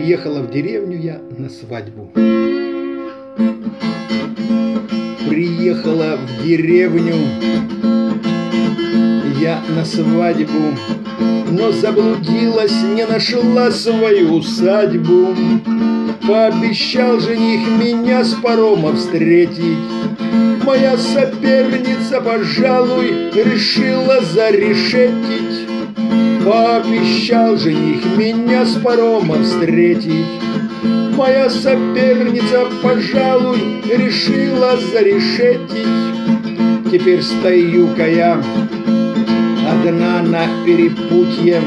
Приехала в деревню я на свадьбу. Приехала в деревню я на свадьбу, но заблудилась, не нашла свою усадьбу. Пообещал жених меня с парома встретить. Моя соперница, пожалуй, решила зарешетить. Пообещал жених меня с парома встретить. Моя соперница, пожалуй, решила зарешетить. Теперь стою-ка я одна на перепутье,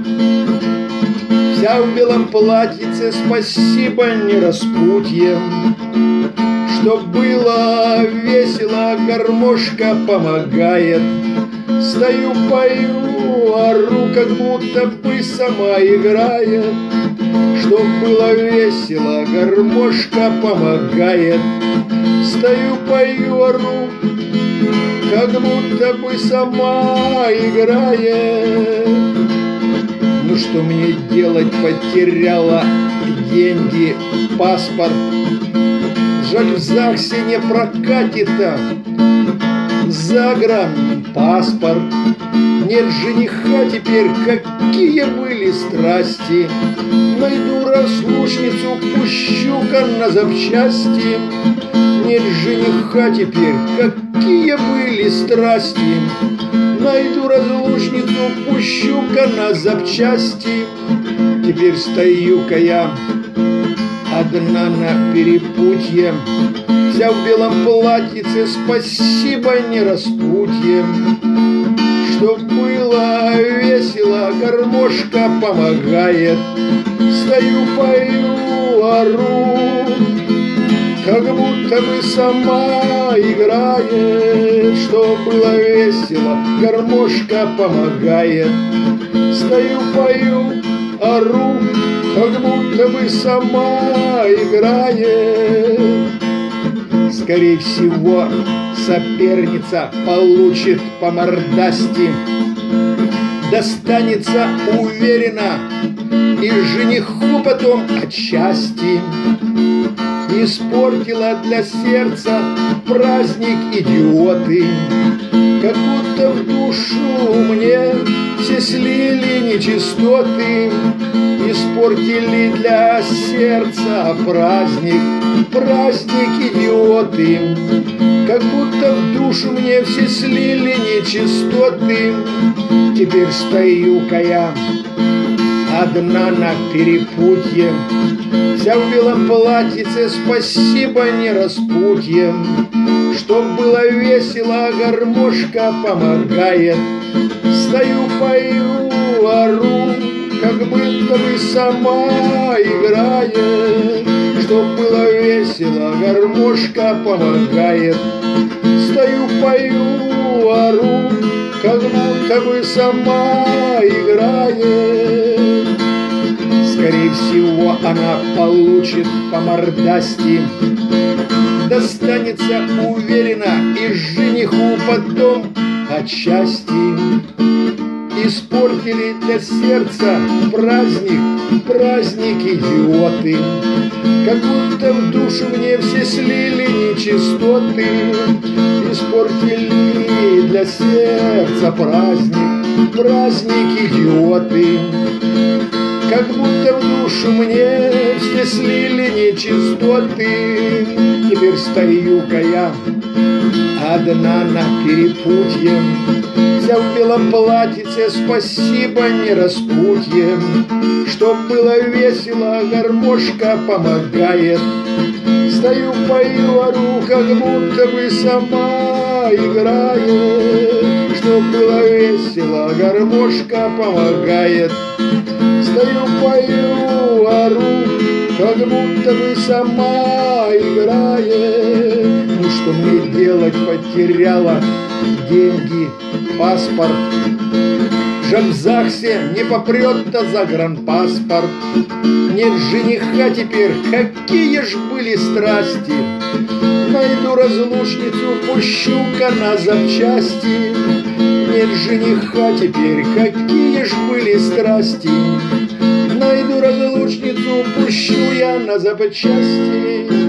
вся в белом платьице, спасибо, не распутье. Чтоб было весело, гармошка помогает. Стою, пою, ору, как будто бы сама играет. Чтоб было весело, гармошка помогает. Стою, пою, ору, как будто бы сама играет. Ну что мне делать, потеряла деньги, паспорт. Жаль, в ЗАГСе не прокатит-то загранпаспорт. Нет жениха теперь, какие были страсти. Найду разлучницу, пущу-ка на запчасти. Нет жениха теперь, какие были страсти. Найду разлучницу, пущу-ка на запчасти. Теперь стою-ка я одна на перепутье, вся в белом платьице, спасибо, не распутье. Чтоб было весело, гармошка помогает. Стою, пою, ору, как будто бы сама играет. Чтоб было весело, гармошка помогает. Стою, пою, ору, как будто бы сама играет. Скорее всего, соперница получит по мордасти. Достанется уверенно и жениху потом отчасти. Испортила для сердца праздник идиоты. Как будто в душу мне все слили нечистоты. Испортили для сердца праздник идиоты. Как будто в душу мне все слили нечистоты. Теперь стою-ка я одна на перепутье, вся в белом платьице, спасибо, не распутье. Чтоб было весело, гармошка помогает. Стою, пою, ору, как будто бы сама играет. Чтоб было весело, гармошка помогает. Стою, пою, ору, как будто бы сама играет. Скорее всего, она получит по мордасти. Достанется уверенно и жениху потом отчасти. Испортили для сердца праздник идиоты. Как будто в душу мне все слили нечистоты. Испортили для сердца праздник идиоты. Как будто в душу мне все слили нечистоты. Теперь стою-ка я одна на перепутье, вся в белом платьице, спасибо, не распутье. Чтоб было весело, гармошка помогает. Стою, пою, ору, как будто бы сама играет. Чтоб было весело, гармошка помогает. Стою, пою, ору, как будто бы сама играет. Ну что мне делать, потеряла деньги, паспорт. Жаль, в ЗАГСе не попрет-то загранпаспорт. Нет жениха теперь, какие ж были страсти. Найду разлучницу, пущу-ка на запчасти. Нет жениха теперь, какие ж были страсти. найду разлучницу, пущу я на запчасти.